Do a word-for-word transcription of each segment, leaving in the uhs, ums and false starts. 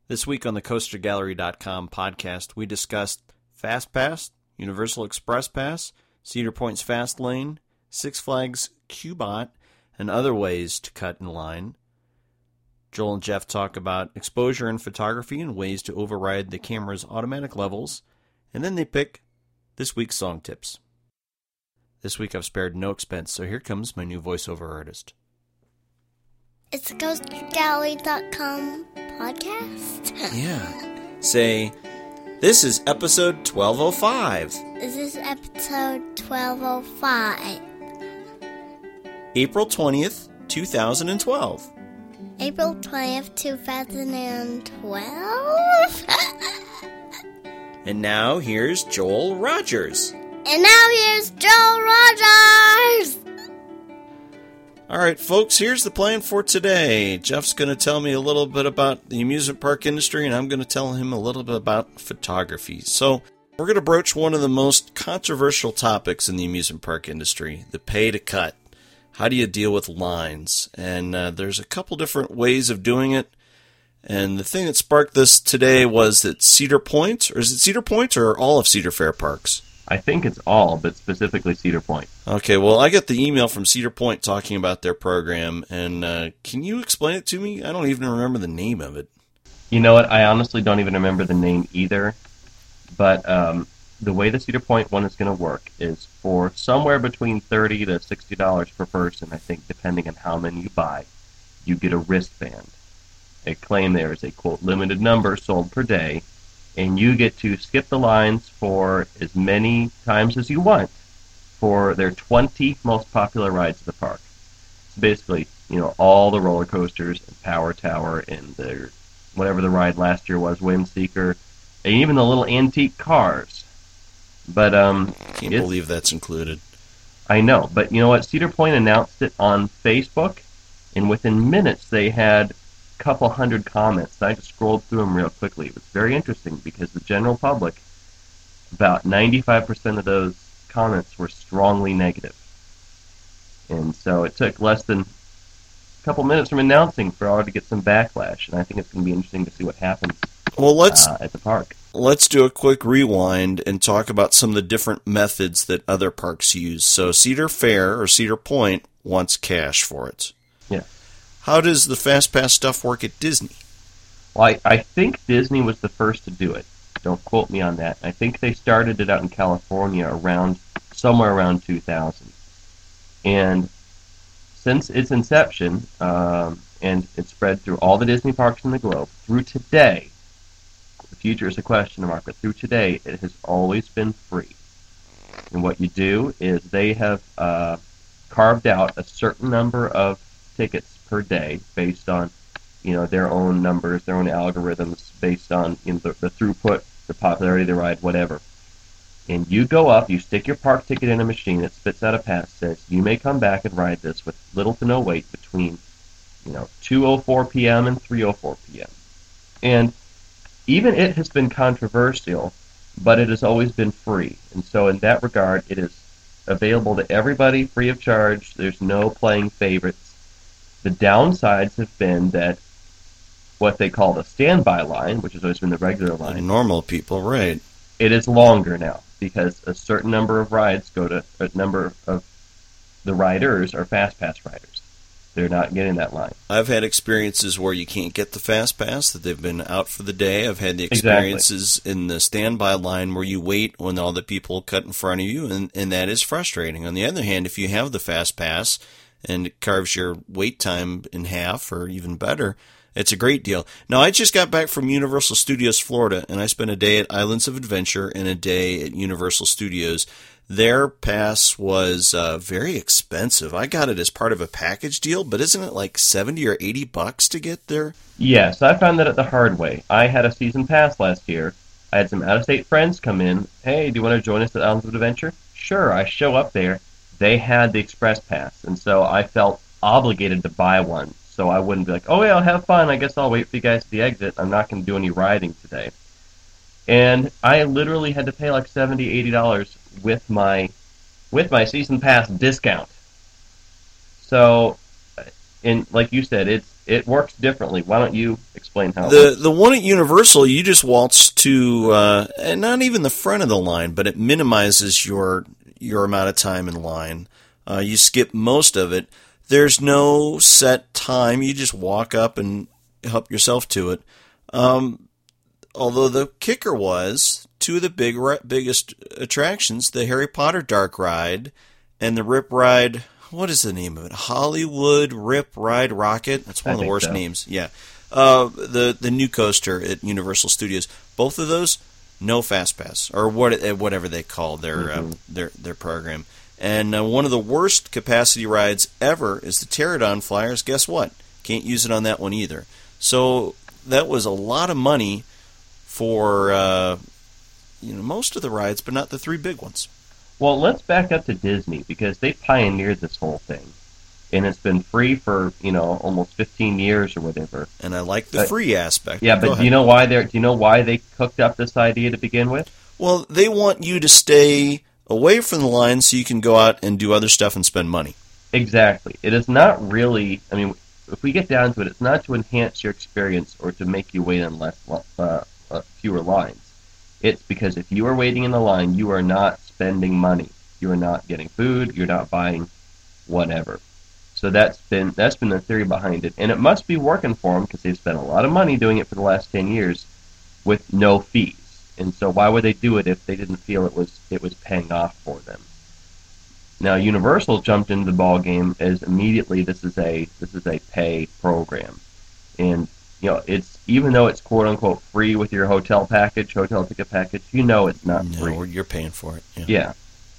This week on the Coaster Gallery dot com podcast, we discussed FastPass, Universal Express Pass, Cedar Point's Fast Lane, Six Flags Q-Bot, and other ways to cut in line. Joel and Jeff talk about exposure in photography and ways to override the camera's automatic levels, and then they pick this week's song tips. This week I've spared no expense, so here comes my new voiceover artist. It's the Coaster Gallery dot com podcast. Yeah. Say, this is episode twelve oh five. This is episode twelve oh five. April twentieth, twenty twelve. April twentieth, twenty twelve? And now here's Joel Rogers. And now here's Joel Rogers! Alright, folks, here's the plan for today. Jeff's going to tell me a little bit about the amusement park industry, and I'm going to tell him a little bit about photography. So, we're going to broach one of the most controversial topics in the amusement park industry, the pay to cut. How do you deal with lines? And uh, there's a couple different ways of doing it. And the thing that sparked this today was that Cedar Point, or is it Cedar Point or all of Cedar Fair Parks? I think it's all, but specifically Cedar Point. Okay, well, I got the email from Cedar Point talking about their program, and uh, can you explain it to me? I don't even remember the name of it. You know what? I honestly don't even remember the name either, but um, the way the Cedar Point one is going to work is for somewhere between thirty dollars to sixty dollars per person, I think, depending on how many you buy, you get a wristband. They claim there is a, quote, limited number sold per day, and you get to skip the lines for as many times as you want for their twenty most popular rides of the park. So basically, you know, all the roller coasters and Power Tower and their whatever the ride last year was, Windseeker, and even the little antique cars. But um, can't believe that's included. I know, but you know what? Cedar Point announced it on Facebook, and within minutes they had couple hundred comments. I just scrolled through them real quickly. It was very interesting because the general public, about ninety-five percent of those comments were strongly negative. And so it took less than a couple minutes from announcing for all to get some backlash. And I think it's going to be interesting to see what happens well, let's, uh, at the park. Let's do a quick rewind and talk about some of the different methods that other parks use. So Cedar Fair or Cedar Point wants cash for it. Yeah. How does the FastPass stuff work at Disney? Well, I, I think Disney was the first to do it. Don't quote me on that. I think they started it out in California around somewhere around two thousand. And since its inception, um, and it spread through all the Disney parks in the globe, through today, the future is a question mark, but through today, it has always been free. And what you do is they have uh, carved out a certain number of tickets per day based on, you know, their own numbers, their own algorithms, based on, you know, the, the throughput, the popularity of the ride, whatever. And you go up, you stick your park ticket in a machine, it spits out a pass, says you may come back and ride this with little to no wait between, you know, two oh four p.m. and three oh four p.m. And even it has been controversial, but it has always been free. And so in that regard, it is available to everybody free of charge. There's no playing favorites. The downsides have been that what they call the standby line, which has always been the regular line, like normal people, right? It is longer now because a certain number of rides go to a number of the riders are FastPass riders. They're not getting that line. I've had experiences where you can't get the FastPass, that they've been out for the day. I've had the experiences exactly. in the standby line where you wait when all the people cut in front of you, and, and that is frustrating. On the other hand, if you have the FastPass and it carves your wait time in half or even better, it's a great deal. Now, I just got back from Universal Studios Florida, and I spent a day at Islands of Adventure and a day at Universal Studios. Their pass was uh, very expensive. I got it as part of a package deal, but isn't it like seventy or eighty bucks to get there? Yes, I found that at the hard way. I had a season pass last year. I had some out-of-state friends come in. Hey, do you want to join us at Islands of Adventure? Sure, I show up there. They had the express pass, and so I felt obligated to buy one. So I wouldn't be like, oh, yeah, I'll have fun. I guess I'll wait for you guys at the exit. I'm not going to do any riding today. And I literally had to pay like seventy dollars, eighty dollars with my with my season pass discount. So, and like you said, it's it works differently. Why don't you explain how it The works? the one at Universal, you just waltz to, uh, and not even the front of the line, but it minimizes your your amount of time in line. Uh, you skip most of it. There's no set time. You just walk up and help yourself to it. Um, although the kicker was two of the big biggest attractions, the Harry Potter Dark Ride and the Rip Ride. What is the name of it? Hollywood Rip Ride Rocket. That's one I of the think worst so. names. Yeah. Uh, the the new coaster at Universal Studios. Both of those, no fast pass or what whatever they call their Mm-hmm. uh, their their program. And uh, one of the worst capacity rides ever is the Pterodon Flyers. Guess what? Can't use it on that one either. So that was a lot of money for uh, you know most of the rides, but not the three big ones. Well, let's back up to Disney because they pioneered this whole thing, and it's been free for you know almost fifteen years or whatever. And I like the But- free aspect. Yeah, Go but ahead. do you know why they do you know why they cooked up this idea to begin with? Well, they want you to stay away from the line so you can go out and do other stuff and spend money. Exactly. It is not really. I mean, if we get down to it, it's not to enhance your experience or to make you wait on less uh, uh, fewer lines. It's because if you are waiting in the line, you are not spending money. You are not getting food. You're not buying whatever. So that's been that's been the theory behind it, and it must be working for them because they've spent a lot of money doing it for the last ten years with no fees. And so why would they do it if they didn't feel it was it was paying off for them? Now Universal jumped into the ball game as immediately this is a this is a pay program, and you know it's even though it's quote unquote free with your hotel package, hotel ticket package, you know it's not No, free. you're paying for it. Yeah. Yeah.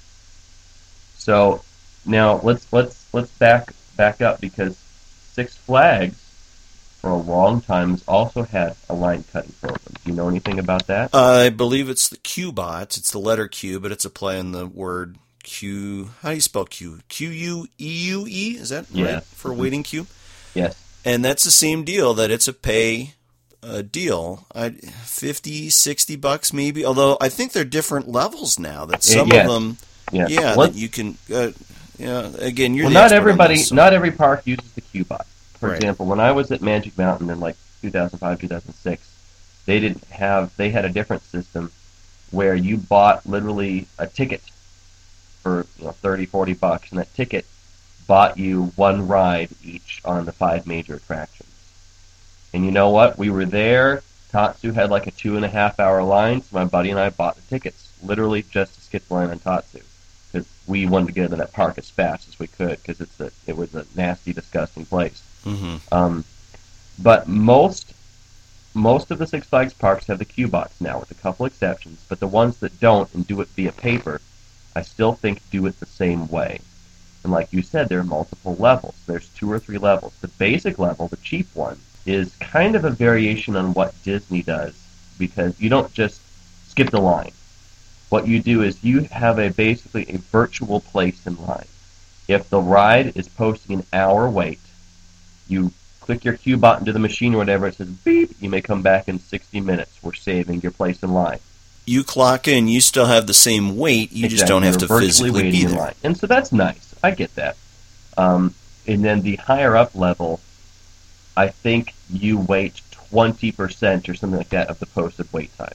So now let's let's let's back back up because Six Flags for a long time has also had a line cutting program. Do you know anything about that? I believe it's the Q-Bot. It's the letter Q, but it's a play on the word Q. How do you spell Q? Q U E U E? Is that Yeah. right? For a waiting queue? Yes. And that's the same deal, that it's a pay uh, deal. I, fifty, sixty bucks maybe. Although I think they're different levels now. That some yes. of them, Yeah. yeah, What- that you can, uh, yeah, again, you're well, the not expert on everybody, this, so- not every park uses the Q-Bot. For Right. example, when I was at Magic Mountain in like two thousand five, two thousand six, they didn't have, they had a different system where you bought literally a ticket for you know, thirty, forty bucks, and that ticket bought you one ride each on the five major attractions. And you know what? We were there. Tatsu had like a two and a half hour line, so my buddy and I bought the tickets, literally just to skip the line on Tatsu, because we wanted to get into that park as fast as we could, because it's a, it was a nasty, disgusting place. Mhm. Um, but most most of the Six Flags parks have the Q-Bots now, with a couple exceptions. But the ones that don't and do it via paper, I still think do it the same way. And like you said, there are multiple levels. There's two or three levels. The basic level, the cheap one, is kind of a variation on what Disney does, because you don't just skip the line. What you do is you have a basically a virtual place in line. If the ride is posting an hour wait, you click your Q-Bot into the machine or whatever, it says beep, you may come back in sixty minutes. We're saving your place in line. You clock in, you still have the same weight, you just Exactly. don't have You're to virtually physically waiting be in there. line. And so that's nice. I get that. Um, and then the higher up level, I think you wait twenty percent or something like that of the posted wait time.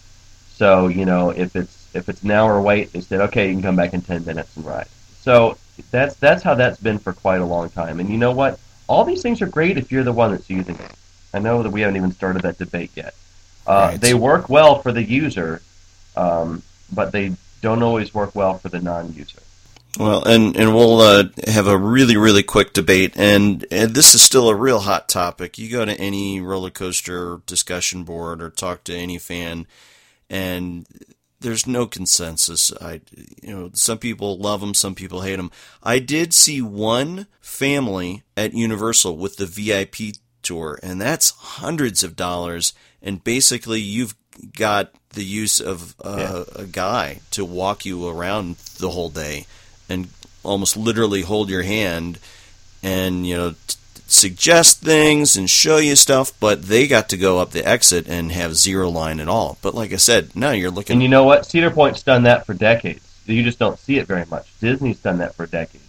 So, you know, if it's if it's an hour wait, they said, okay, you can come back in ten minutes and ride. So that's that's how that's been for quite a long time. And you know what? All these things are great if you're the one that's using it. I know that we haven't even started that debate yet. Uh, Right. They work well for the user, um, but they don't always work well for the non-user. Well, and, and we'll uh, have a really, really quick debate, and, and this is still a real hot topic. You go to any roller coaster discussion board or talk to any fan, and there's no consensus. I, you know, some people love them, some people hate them. I did see one family at Universal with the V I P tour, and that's hundreds of dollars, and basically you've got the use of uh, a guy to walk you around the whole day and almost literally hold your hand and, you know, t- suggest things and show you stuff, but they got to go up the exit and have zero line at all. But like I said, now you're looking... And you know what? Cedar Point's done that for decades. You just don't see it very much. Disney's done that for decades.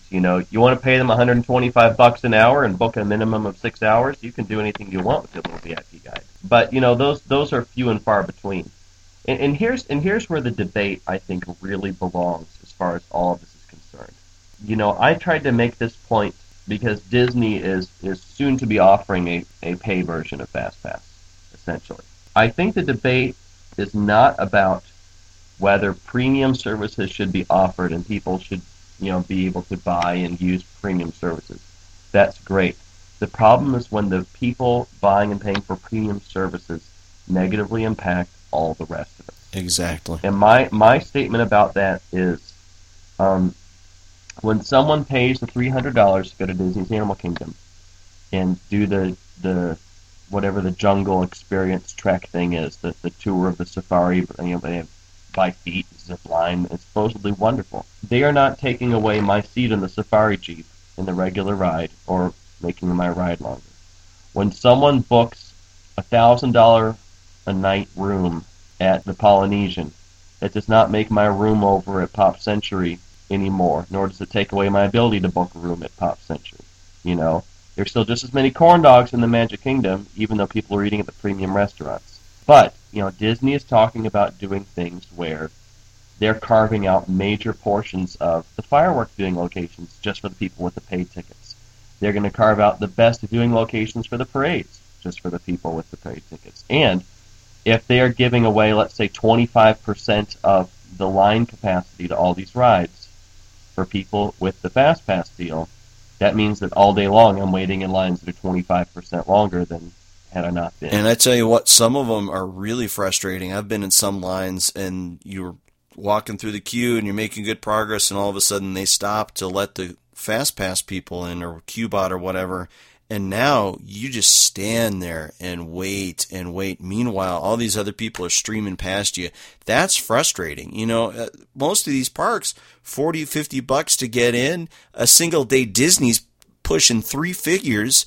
You know, you want to pay them one hundred twenty-five bucks an hour and book a minimum of six hours, you can do anything you want with your little V I P guide. But, you know, those those are few and far between. And, and here's and here's where the debate, I think, really belongs as far as all of this is concerned. You know, I tried to make this point because Disney is, is soon to be offering a, a pay version of FastPass, essentially. I think the debate is not about whether premium services should be offered and people should, you know, be able to buy and use premium services. That's great. The problem is when the people buying and paying for premium services negatively impact all the rest of it. Exactly. And my, my statement about that is um, when someone pays the three hundred dollars to go to Disney's Animal Kingdom and do the the whatever the jungle experience trek thing is, the, the tour of the safari, you know, they have by feet, zip line, it's supposedly wonderful. They are not taking away my seat in the safari Jeep in the regular ride or making my ride longer. When someone books a one thousand dollars a night room at the Polynesian, it does not make my room over at Pop Century anymore, nor does it take away my ability to book a room at Pop Century. You know, there's still just as many corn dogs in the Magic Kingdom, even though people are eating at the premium restaurants. But, you know, Disney is talking about doing things where they're carving out major portions of the firework viewing locations just for the people with the paid tickets. They're going to carve out the best viewing locations for the parades just for the people with the paid tickets. And if they are giving away, let's say, twenty-five percent of the line capacity to all these rides for people with the FastPass deal, that means that all day long I'm waiting in lines that are twenty-five percent longer than had I not been. And I tell you what, some of them are really frustrating. I've been in some lines and you're walking through the queue and you're making good progress and all of a sudden they stop to let the FastPass people in or QBot or whatever. And now you just stand there and wait and wait. Meanwhile, all these other people are streaming past you. That's frustrating. You know, uh, most of these parks, forty, fifty bucks to get in. A single day Disney's pushing three figures.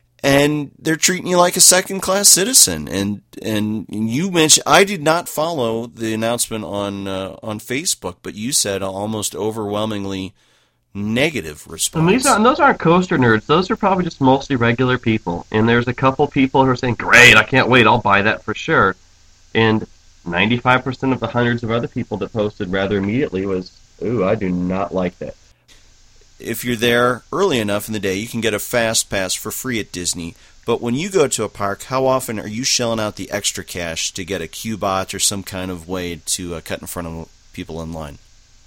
And they're treating you like a second-class citizen. And and you mentioned, I did not follow the announcement on uh, on Facebook, but you said almost overwhelmingly negative response. And these are, and those aren't coaster nerds. Those are probably just mostly regular people. And there's a couple people who are saying, great, I can't wait, I'll buy that for sure. And ninety-five percent of the hundreds of other people that posted rather immediately was, ooh, I do not like that. If you're there early enough in the day, you can get a fast pass for free at Disney. But when you go to a park, how often are you shelling out the extra cash to get a QBot or some kind of way to uh, cut in front of people in line?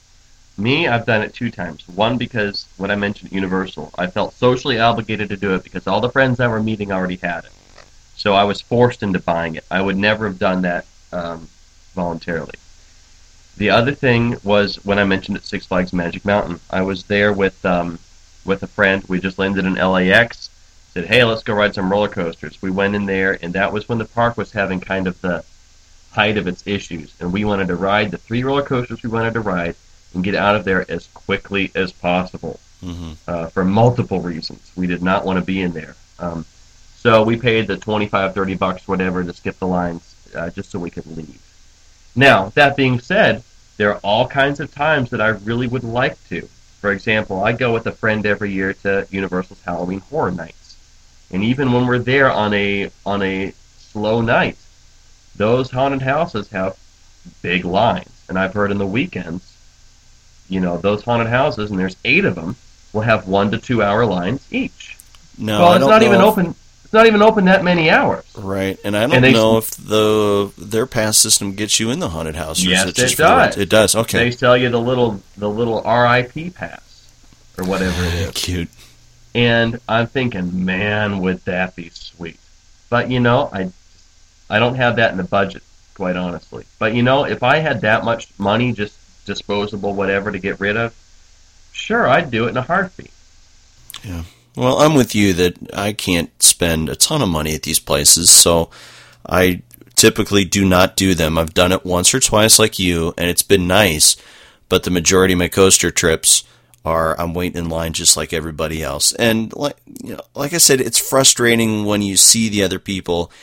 Me, I've done it two times. One, because when I mentioned Universal, I felt socially obligated to do it because all the friends I were meeting already had it. So I was forced into buying it. I would never have done that um, voluntarily. The other thing was when I mentioned at Six Flags Magic Mountain. I was there with um, with a friend. We just landed in L A X. Said, hey, let's go ride some roller coasters. We went in there, and that was when the park was having kind of the height of its issues. And we wanted to ride the three roller coasters we wanted to ride and get out of there as quickly as possible mm-hmm. uh, for multiple reasons. We did not want to be in there. Um, so we paid the twenty-five, thirty bucks, whatever, to skip the lines uh, just so we could leave. Now, that being said, there are all kinds of times that I really would like to. For example, I go with a friend every year to Universal's Halloween Horror Nights. And even when we're there on a on a slow night, those haunted houses have big lines. And I've heard in the weekends, you know, those haunted houses, and there's eight of them, will have one to two hour lines each. No, well, I it's don't not know even if... open. It's not even open that many hours. Right, and I don't and they, know if the their pass system gets you in the haunted house. Or yes, is it, just it does. The, it does. Okay, they sell you the little the little R I P pass or whatever it is. Cute. And I'm thinking, man, would that be sweet? But you know, I I don't have that in the budget, quite honestly. But you know, if I had that much money, just disposable, whatever, to get rid of, sure, I'd do it in a heartbeat. Yeah. Well, I'm with you that I can't spend a ton of money at these places, so I typically do not do them. I've done it once or twice like you, and it's been nice, but the majority of my coaster trips are I'm waiting in line just like everybody else. And like you know, like I said, it's frustrating when you see the other people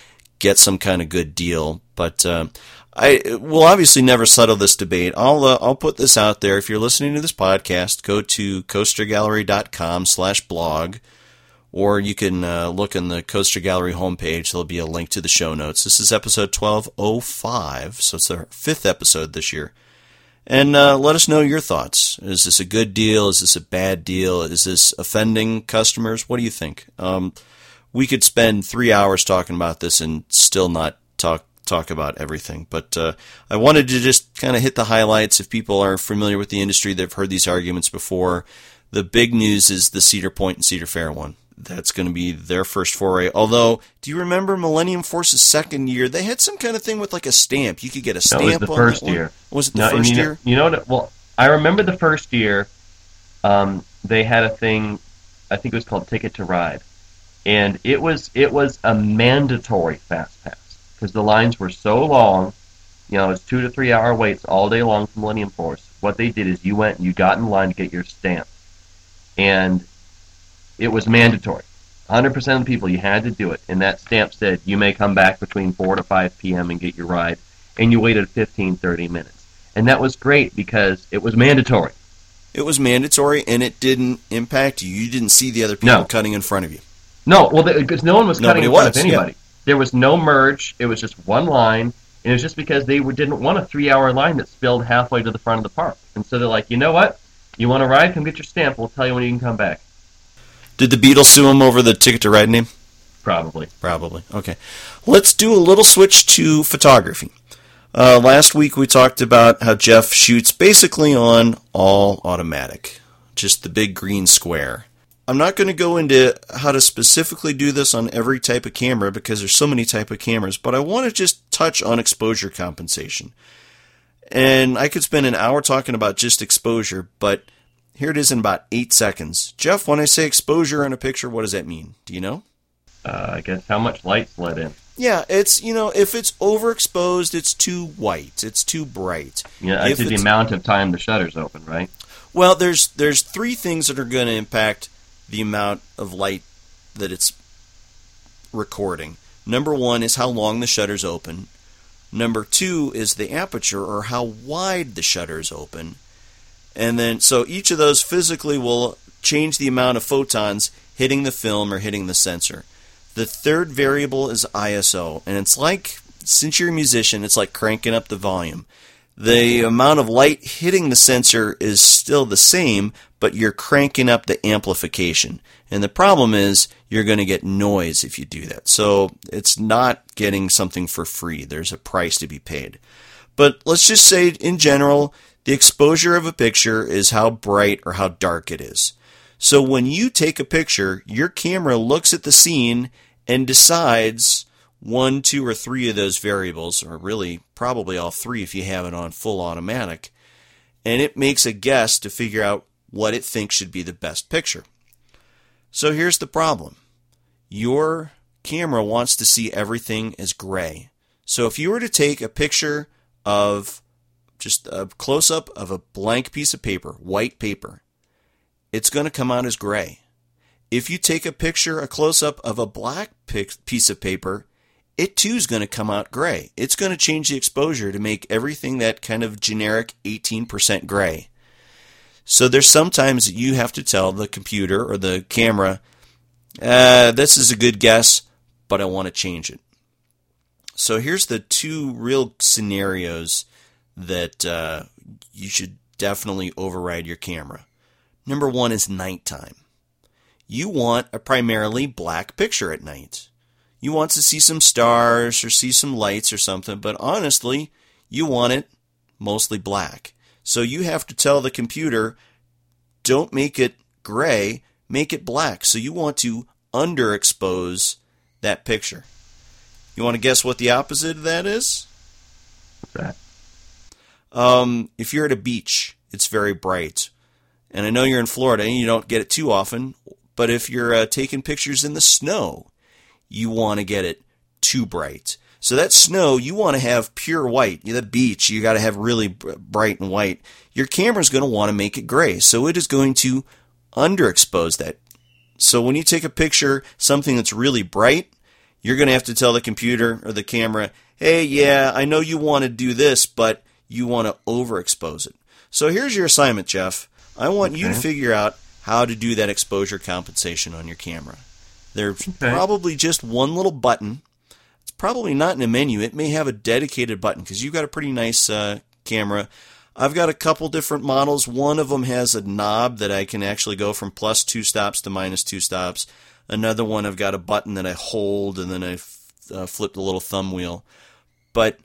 get some kind of good deal. But uh, I will obviously never settle this debate. I'll uh, I'll put this out there. If you're listening to this podcast, go to coaster gallery dot com slash blog, or you can uh, look in the Coaster Gallery homepage. There'll be a link to the show notes. This is episode twelve oh five, so it's our fifth episode this year. And uh, let us know your thoughts. Is this a good deal? Is this a bad deal? Is this offending customers? What do you think? Um, we could spend three hours talking about this and still not talk talk about everything. But uh, I wanted to just kind of hit the highlights. If people are familiar with the industry, they've heard these arguments before. The big news is the Cedar Point and Cedar Fair one. That's going to be their first foray. Although, do you remember Millennium Force's second year? They had some kind of thing with like a stamp. You could get a stamp on that. That was the first one. year. Was it the no, first you know, year? You know what? Well, I remember the first year. Um, they had a thing. I think it was called Ticket to Ride, and it was it was a mandatory fast pass because the lines were so long. You know, it was two to three hour waits all day long for Millennium Force. What they did is you went and you got in line to get your stamp, and it was mandatory. one hundred percent of the people, you had to do it. And that stamp said you may come back between four to five p.m. and get your ride. And you waited fifteen, thirty minutes. And that was great because it was mandatory. It was mandatory, and it didn't impact you. You didn't see the other people No. cutting in front of you. No, well, because no one was cutting Nobody in front was, of anybody. yeah. There was no merge. It was just one line. And it was just because they didn't want a three-hour line that spilled halfway to the front of the park. And so they're like, you know what? You want to ride? Come get your stamp. We'll tell you when you can come back. Did the Beatles sue him over the Ticket to Ride name? Probably. Probably. Okay. Let's do a little switch to photography. Uh, last week we talked about how Jeff shoots basically on all automatic. Just the big green square. I'm not going to go into how to specifically do this on every type of camera because there's so many type of cameras, but I want to just touch on exposure compensation. And I could spend an hour talking about just exposure, but here it is in about eight seconds. Jeff, when I say exposure in a picture, what does that mean? Do you know? Uh, I guess how much light's let in. Yeah, it's, you know, if it's overexposed, it's too white. It's too bright. Yeah, that's the amount of time the shutter's open, right? Well, there's there's three things that are going to impact the amount of light that it's recording. Number one is how long the shutter's open. Number two is the aperture, or how wide the shutter is open. And then, so each of those physically will change the amount of photons hitting the film or hitting the sensor. The third variable is I S O, and it's like, since you're a musician, it's like cranking up the volume. The amount of light hitting the sensor is still the same, but you're cranking up the amplification. And the problem is you're going to get noise if you do that. So it's not getting something for free. There's a price to be paid. But let's just say in general, the exposure of a picture is how bright or how dark it is. So when you take a picture, your camera looks at the scene and decides one, two, or three of those variables, or really probably all three if you have it on full automatic, and it makes a guess to figure out what it thinks should be the best picture. So here's the problem. Your camera wants to see everything as gray. So if you were to take a picture of just a close-up of a blank piece of paper, white paper, it's going to come out as gray. If you take a picture, a close-up of a black piece of paper, it too is going to come out gray. It's going to change the exposure to make everything that kind of generic eighteen percent gray. So there's sometimes you have to tell the computer or the camera, uh, this is a good guess, but I want to change it. So here's the two real scenarios that uh, you should definitely override your camera. Number one is nighttime. You want a primarily black picture at night. You want to see some stars or see some lights or something, but honestly, you want it mostly black. So you have to tell the computer, don't make it gray, make it black. So you want to underexpose that picture. You want to guess what the opposite of that is? What's that? Um, if you're at a beach, it's very bright. And I know you're in Florida and you don't get it too often, but if you're uh, taking pictures in the snow, you want to get it too bright. So that snow, you want to have pure white. The beach, you got to have really bright and white. Your camera's going to want to make it gray, so it is going to underexpose that. So when you take a picture, something that's really bright, you're going to have to tell the computer or the camera, hey, yeah, I know you want to do this, but you want to overexpose it. So here's your assignment, Jeff. I want okay. you to figure out how to do that exposure compensation on your camera. There's okay. probably just one little button. It's probably not in a menu. It may have a dedicated button because you've got a pretty nice uh, camera. I've got a couple different models. One of them has a knob that I can actually go from plus two stops to minus two stops. Another one, I've got a button that I hold, and then I uh, flip the little thumb wheel. But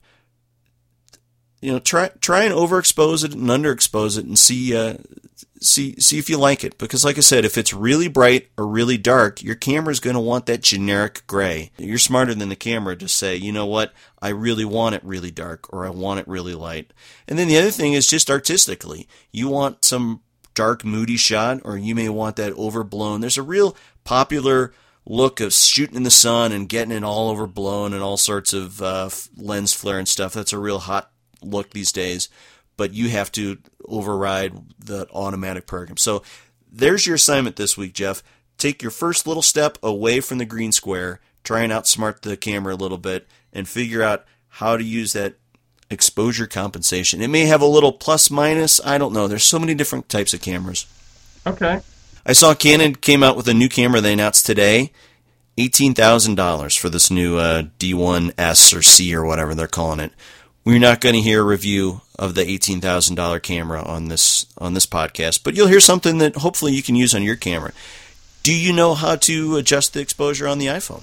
you know, try try and overexpose it and underexpose it, and see uh, see see if you like it. Because, like I said, if it's really bright or really dark, your camera's going to want that generic gray. You're smarter than the camera to say, you know what, I really want it really dark, or I want it really light. And then the other thing is just artistically, you want some dark, moody shot, or you may want that overblown. There's a real popular look of shooting in the sun and getting it all overblown and all sorts of uh, lens flare and stuff. That's a real hot look these days, but you have to override the automatic program. So there's your assignment this week, Jeff. Take your first little step away from the green square, try and outsmart the camera a little bit, and figure out how to use that exposure compensation. It may have a little plus minus. I don't know. There's so many different types of cameras. Okay. I saw Canon came out with a new camera they announced today. eighteen thousand dollars for this new uh, D one S or C or whatever they're calling it. We're not going to hear a review of the eighteen thousand dollars camera on this on this podcast, but you'll hear something that hopefully you can use on your camera. Do you know how to adjust the exposure on the iPhone?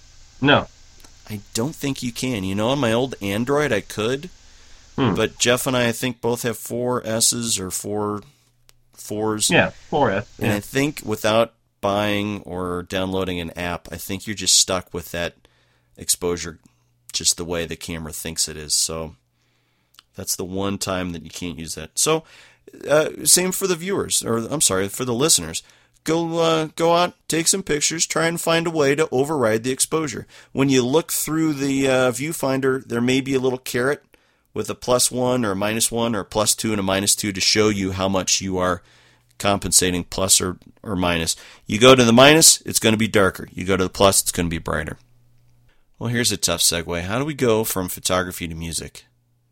No. I don't think you can. You know, on my old Android, I could, hmm. but Jeff and I, I think, both have four S's or four fours. Yeah, four S. And yeah. I think without buying or downloading an app, I think you're just stuck with that exposure just the way the camera thinks it is. So that's the one time that you can't use that. So uh, same for the viewers, or I'm sorry, for the listeners. Go uh, go out, take some pictures, try and find a way to override the exposure. When you look through the uh, viewfinder, there may be a little caret with a plus one or a minus one or a plus two and a minus two to show you how much you are compensating plus or, or minus. You go to the minus, it's going to be darker. You go to the plus, it's going to be brighter. Well, here's a tough segue. How do we go from photography to music?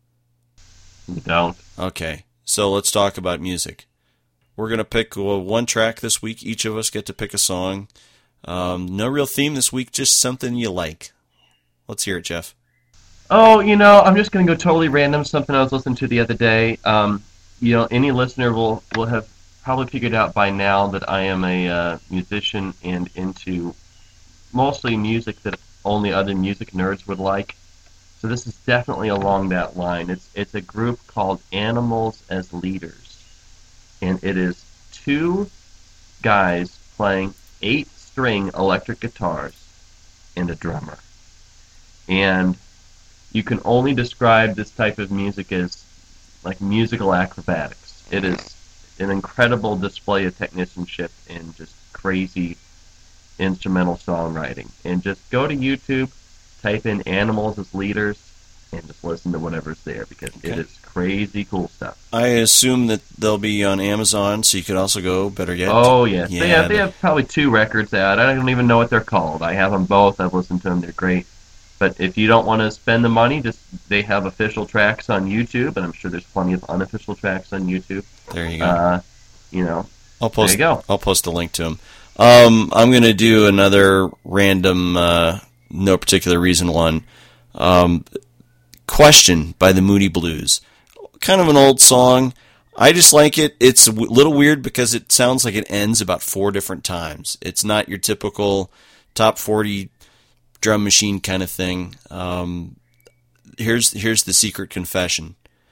We don't. Okay, so let's talk about music. We're going to pick one track this week. Each of us get to pick a song. Um, no real theme this week, just something you like. Let's hear it, Jeff. Oh, you know, I'm just going to go totally random, something I was listening to the other day. Um, you know, any listener will, will have probably figured out by now that I am a uh, musician and into mostly music that only other music nerds would like. So this is definitely along that line. It's it's a group called Animals as Leaders. And it is two guys playing eight-string electric guitars and a drummer. And you can only describe this type of music as like musical acrobatics. It is an incredible display of technicianship and just crazy instrumental songwriting. And just go to YouTube, type in Animals as Leaders, and just listen to whatever's there, because okay. it is crazy cool stuff. I assume that they'll be on Amazon, so you could also go, better yet. Oh, yes. Yeah, they have they have probably two records out. I don't even know what they're called. I have them both. I've listened to them. They're great. But if you don't want to spend the money, just they have official tracks on YouTube, and I'm sure there's plenty of unofficial tracks on YouTube. There you go. Uh, you know, I'll post, there you go. I'll post a link to them. Um, I'm going to do another random, uh, no particular reason one. Um, Question by the Moody Blues. Kind of an old song. I just like it. It's a w- little weird because it sounds like it ends about four different times. It's not your typical top forty drum machine kind of thing. Um, here's here's the secret confession.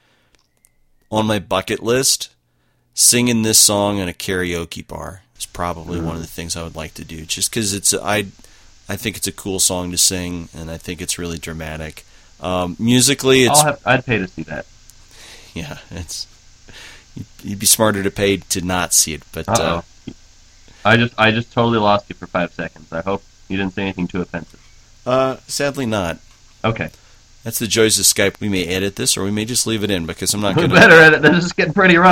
On my bucket list, singing this song in a karaoke bar is probably mm-hmm. one of the things I would like to do. Just because it's I I think it's a cool song to sing, and I think it's really dramatic. Um, musically, it's. I'll have, I'd pay to see that. Yeah, it's. You'd be smarter to pay to not see it, but. Uh, I just, I just totally lost you for five seconds. I hope you didn't say anything too offensive. Uh, sadly not. Okay. That's the joys of Skype. We may edit this, or we may just leave it in because I'm not We going to. better edit. This is getting pretty rough.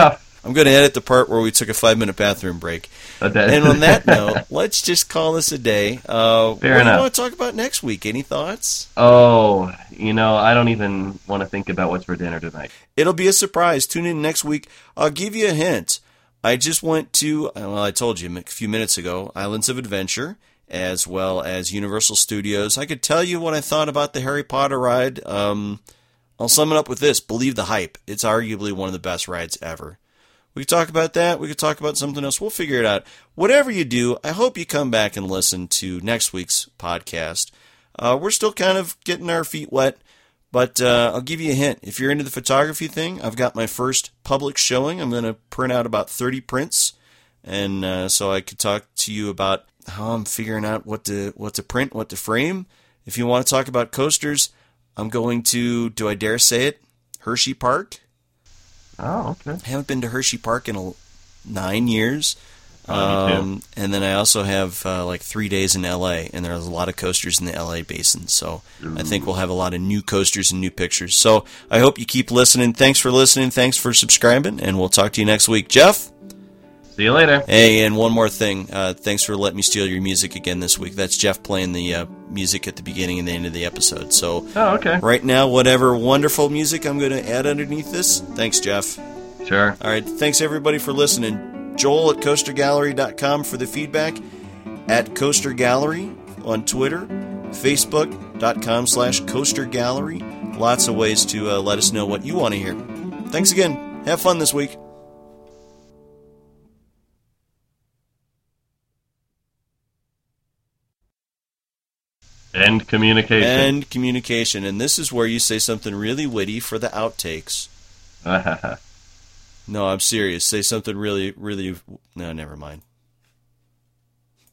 I'm going to edit the part where we took a five-minute bathroom break. Okay. And on that note, let's just call this a day. Uh, Fair what enough. do you want to talk about next week? Any thoughts? Oh, you know, I don't even want to think about what's for dinner tonight. It'll be a surprise. Tune in next week. I'll give you a hint. I just went to, well, I told you a few minutes ago, Islands of Adventure, as well as Universal Studios. I could tell you what I thought about the Harry Potter ride. Um, I'll sum it up with this. Believe the hype. It's arguably one of the best rides ever. We could talk about that. We could talk about something else. We'll figure it out. Whatever you do, I hope you come back and listen to next week's podcast. Uh, we're still kind of getting our feet wet, but uh, I'll give you a hint. If you're into the photography thing, I've got my first public showing. I'm going to print out about thirty prints, and uh, so I could talk to you about how I'm figuring out what to what to print, what to frame. If you want to talk about coasters, I'm going to, do I dare say it, Hershey Park. Oh, okay. I haven't been to Hershey Park in a, nine years. Oh, me too. Um, and then I also have uh, like three days in L A, and there's a lot of coasters in the L A basin. So Ooh. I think we'll have a lot of new coasters and new pictures. So I hope you keep listening. Thanks for listening. Thanks for subscribing, and we'll talk to you next week. Jeff? See you later. Hey, and one more thing. Uh, thanks for letting me steal your music again this week. That's Jeff playing the uh, music at the beginning and the end of the episode. So oh, okay. Right now, whatever wonderful music I'm going to add underneath this, thanks, Jeff. Sure. All right. Thanks, everybody, for listening. Joel at coaster gallery dot com for the feedback. At Coaster Gallery on Twitter. Facebook.com slash Coaster Gallery. Lots of ways to uh, let us know what you want to hear. Thanks again. Have fun this week. End communication. End communication. And this is where you say something really witty for the outtakes. No, I'm serious. Say something really, really... No, never mind.